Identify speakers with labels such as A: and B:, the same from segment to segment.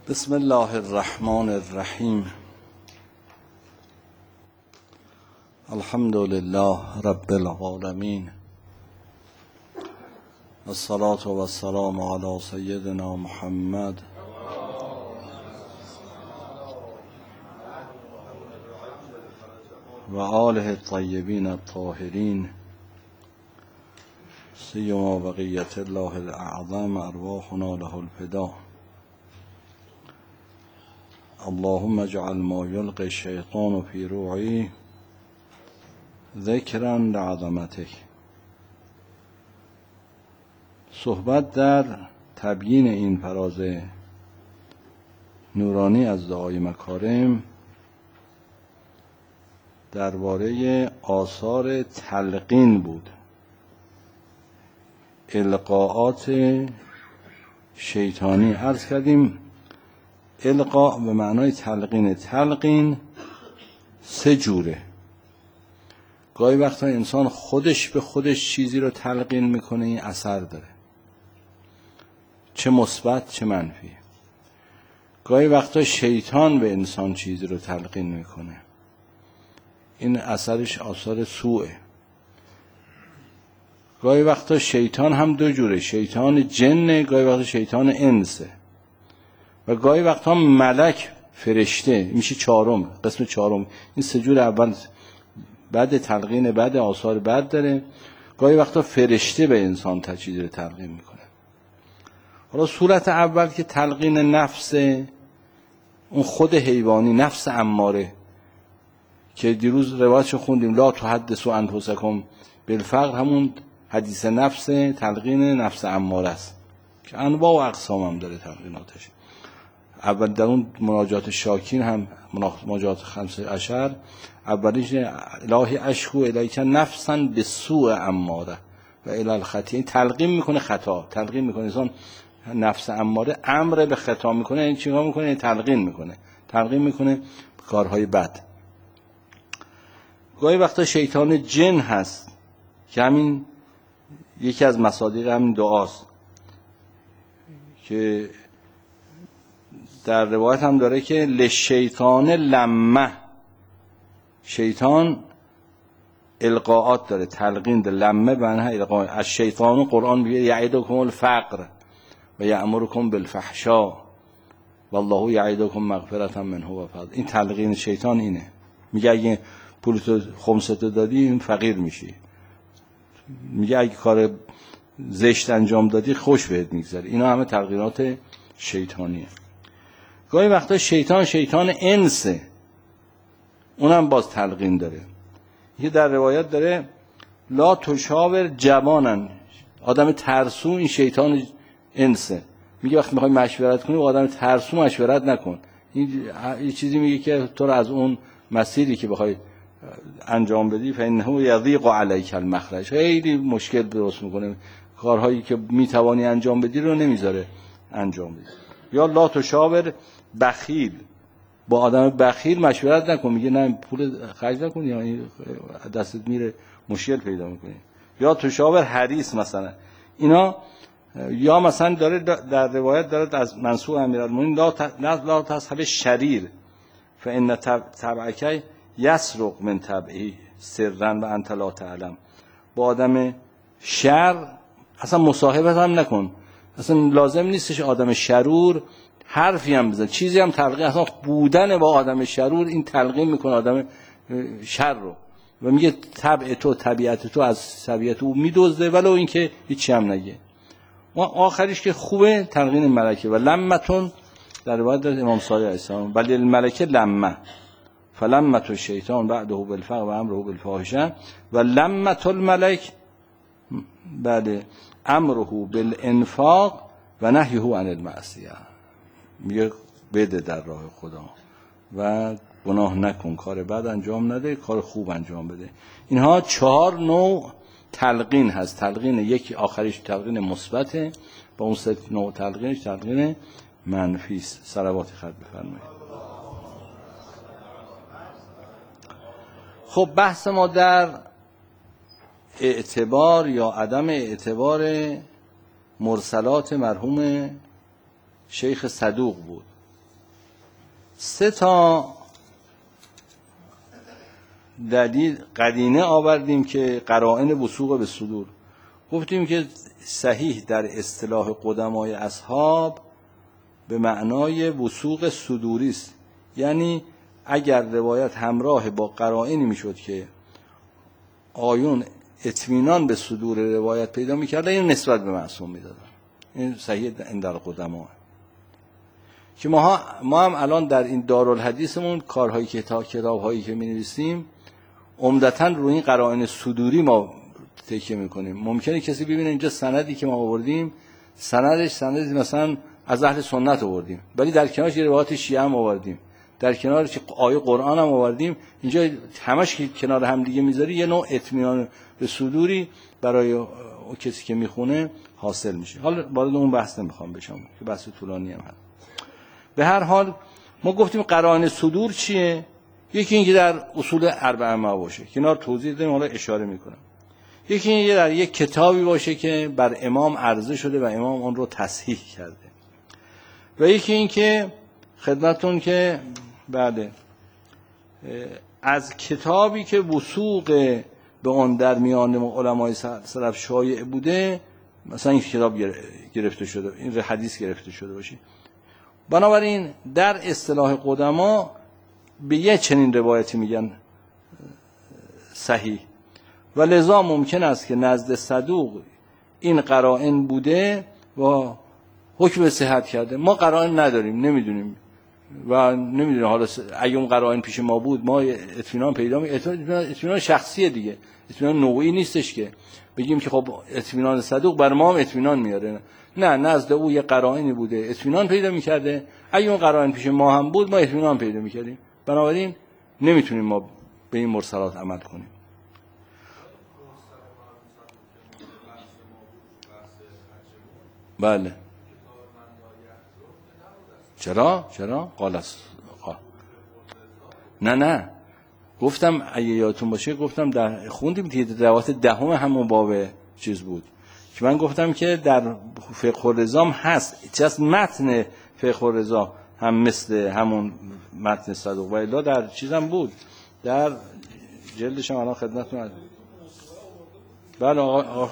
A: بسم الله الرحمن الرحیم. الحمد لله رب العالمین، الصلاة و السلام علی سیدنا محمد و آله الطیبین الطاهرین، سیما بقیة الله الاعظم ارواحنا له الفدا. اللهم اجعل ما یلقی الشیطان فی روعی ذکرا لعظمتک. صحبت در تبیین این فراز نورانی از دعای مکارم درباره آثار تلقین بود، القاءات شیطانی. عرض کردیم القاء به معنای تلقین. تلقین سه جوره. گاهی وقتا انسان خودش به خودش چیزی رو تلقین میکنه، این اثر داره، چه مثبت چه منفی. گاهی وقتا شیطان به انسان چیزی رو تلقین میکنه، این اثرش آثار سوءه. گاهی وقتا شیطان هم دو جوره، شیطان جن، گاهی وقتا شیطان انسه، و گاهی وقتا ملک فرشته، میشه چهارم، قسم چهارم. این سه جور اول بعد تلقین، بعد آثار بد داره. گاهی وقتا فرشته به انسان چیزی رو تلقین میکنه. حالا صورت اول که تلقین نفس، اون خود حیوانی، نفس اماره که دیروز روایتشو خوندیم، لا تحدثوا انفسکم بالفقر، همون حدیث نفس، تلقین نفس اماره است که انواع و اقسام هم داره تلقیناتش. اول در اون مناجات شاکین هم، مناجات 15، اولیش الهی اشکو الیک نفسا بسوء اماره و الی الخطیه. این تلقین میکنه خطا، تلقین میکنه انسان نفس اماره امر به خطا میکنه. این چیکار میکنه؟ این تلقین میکنه کارهای بد. گاهی وقتا شیطان جن هست که همین یکی از مصادیق همین دعاست که در روایت هم داره که لشیطان لمه، شیطان القاءات داره، تلقین داره. لمه معنی القاء. از شیطان قرآن میگه یعیدکم الفقر و یأمرکم بالفحشاء والله یعیدکم مغفرة منه و فضل. این تلقین شیطان اینه، میگه اگه پولتو خمستو دادی این فقیر میشی، میگه اگه کار زشت انجام دادی خوش بهت میگذره. اینا همه تلقینات شیطانیه. گاهی وقتا شیطان انسه، اونم باز تلقین داره. یه در روایت داره لا تشاور جوانن، آدم ترسو این شیطان انسه. میگه وقتی میخوای مشورت کنی با آدم ترسو مشورت نکن. این یه چیزی میگه که تو رو از اون مسیری که بخوای انجام بدی فإنه یضیق علیک المخرج، خیلی مشکل درست میکنه، کارهایی که میتوانی انجام بدی رو نمیذاره انجام بدی. یا لا تشاور بخیل، با آدم بخیل مشورت نکن، میگه نه پول خرج نکن یا دستت میره مشکل پیدا میکنی. یا تشاور حریص مثلا. اینا یا مثلا داره در روایت داره از منصور امیرالمومنین لا تصحب شریر فإن تبعک یسرق من تبعی سرا و انت لا تعلم. با آدم شر اصلا مصاحبت هم نکن، اصلا لازم نیستش آدم شرور حرفی هم بزن، چیزی هم تلقین. اصلا بودن با آدم شرور این تلقین میکنه آدم شر رو، و میگه طبع تو، طبیعت تو از طبیعت او میدزده ولو اینکه هیچی هم نگه. و آخریش که خوبه تلقین ملکه. و لمتون در روایت امام صادق علیه السلام ولی الملکه لمه فلمت الشیطان بعده بالفقر و امره بالفاحشه و لمت الملک بعد امره بالانفاق و نهیه عن المعصیه. میگه بده در راه خدا و گناه نکن، کار بد انجام نده، کار خوب انجام بده. اینها 4 نوع تلقین هست. تلقین یکی آخریش تلقین مثبته، با اون 3 نوع تلقینش تلقین منفی است. صلوات خط بفرمایید. خب بحث ما در اعتبار یا عدم اعتبار مرسلات مرحوم شیخ صدوق بود. 3 تا دلیل قرینه آوردیم که قرائن وثوق به صدور. گفتیم که صحیح در اصطلاح قدمای اصحاب به معنای وثوق صدوری است، یعنی اگر روایت همراه با قرائنی میشد که آیون اطمینان به صدور روایت پیدا میکردن، این نسبت به معصوم میدادن. این صحیح در قدما که ما هم الان در این دارالحدیثمون کارهایی که کتاب‌هایی که می‌نویسیم عمدتاً روی این قرائن صدوری ما تکیه می‌کنیم. ممکنه کسی ببینه اینجا سندی که ما آوردیم سندی مثلا از اهل سنت آوردیم، ولی در کنارش یه روایت شیعه هم آوردیم، در کنارش آیه قرآن هم آوردیم. اینجا همش که کنار هم دیگه میذاری یه نوع اطمینان به صدوری برای اون کسی که میخونه حاصل میشه. حالا وارد اون بحث نمیخوام بشم که بحث طولانی هم هست. به هر حال ما گفتیم قرائن صدور چیه؟ یکی اینکه در اصول اربعه ما باشه، کنار توضیح دادیم، حالا اشاره میکنم. یکی اینکه در یک کتابی باشه که بر امام عرضه شده و امام اون رو تصحیح کرده، و یکی اینکه خدمتتون که بعد از کتابی که وثوق به اون در میان علمای سلف شایع بوده، مثلا این کتاب گرفته شده، این حدیث گرفته شده باشه. بنابراین در اصطلاح قدما به یه چنین روایتی میگن صحیح، و لذا ممکن است که نزد صدوق این قرائن بوده و حکم صحت کرده. ما قرائن نداریم، نمیدونیم و نمیدونیم حالا اگه اون قرائن پیش ما بود ما اطمینان پیدا اطمینان شخصیه دیگه، اطمینان نوعی نیستش که بگیم که خب اطمینان صدوق بر ما هم اطمینان میاره. نه، نزد او یه قرائنی بوده اطمینان پیدا میکرده، اگه اون قرائن پیش ما هم بود ما اطمینان پیدا میکردیم. بنابراین نمیتونیم ما به این مرسلات عمل کنیم. بله. چرا؟ نه گفتم اگه یادتون باشه گفتم در خوندیم دیگه روایت دهم همون باب چیز بود که من گفتم که در فقه الرضا هست، چه متن فقه الرضا هم مثل همون متن صدوق و الا در چیزم بود، در جلدش هم الان خدمتتون هست. بله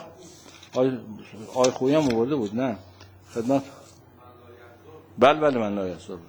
A: آقای خویی هم آورده بود. نه خدمت بله من لایه هزار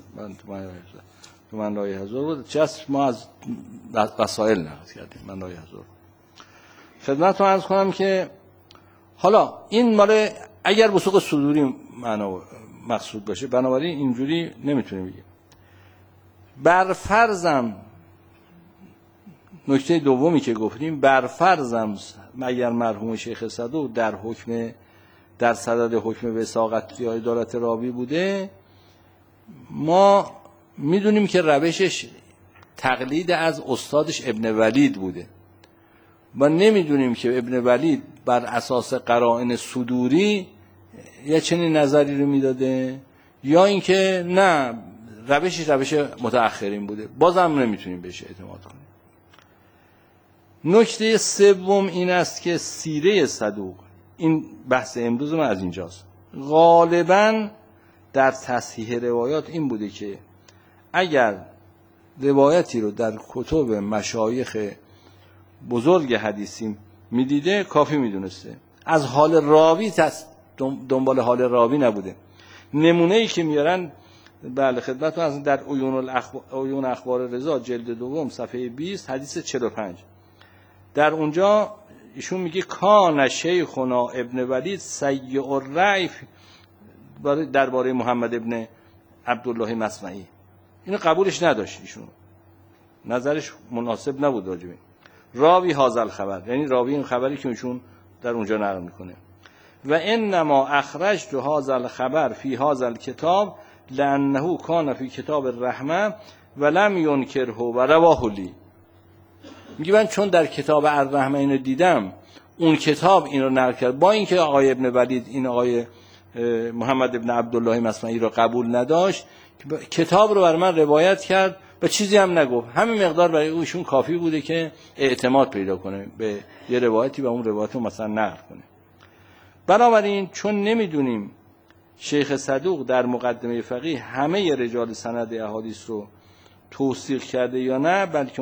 A: من لایه هزار بود، چه ما از قصائل نقل کردیم. من لایه هزار خدمتتون عرض کنم که حالا این مال اگر وثوق صدوری معنا مقصود باشه، بنابراین اینجوری نمیتونیم بگیم. بر فرضم نکته دومی که گفتیم، بر فرضم مگر مرحوم شیخ صدوق در صدد حکم وثاقت یا عدالت راوی بوده، ما میدونیم که روشش تقلید از استادش ابن ولید بوده و نمیدونیم که ابن ولید بر اساس قرائن صدوری یه چنین نظری رو میداده یا اینکه نه روش متأخرین بوده. بازم نمیتونیم بهش اعتماد کنیم. نکته سوم این است که سیره صدوق، این بحث امروز ما از اینجاست، غالباً در تصحیح روایات این بوده که اگر روایتی رو در کتب مشایخ بزرگ حدیثی میدیده کافی میدونسته، از حال راوی دنبال حال راوی نبوده. نمونه‌ای که میارن بله خدمتتون در عیون اخبار رضا جلد دوم صفحه 20 حدیث 45، در اونجا ایشون میگه کان شیخنا ابن ولید سیء الرأی درباره محمد ابن عبدالله مصنعی. اینو قبولش نداشت، ایشون نظرش مناسب نبود راجبه راوی هذا الخبر، یعنی راوی این خبری که ایشون در اونجا نقل میکنه. و انما اخرجت هذا الخبر فی هذا الكتاب لانه کان فی کتاب الرحمه ولم ينکره و رواه لی. میگه من چون در کتاب الرحمه اینو دیدم، اون کتاب اینو نقل کرد، با اینکه آقای ابن ولید این آقای محمد ابن عبدالله مصنعی را قبول نداشت، کتاب رو بر من روایت کرد و چیزی هم نگفت. همین مقدار برای اوشون کافی بوده که اعتماد پیدا کنه به یه روایتی و اون روایت رو مثلا نقل کنه. بنابراین چون نمیدونیم شیخ صدوق در مقدمه فقیه همه رجال سند احادیث رو توثیق کرده یا نه، بلکه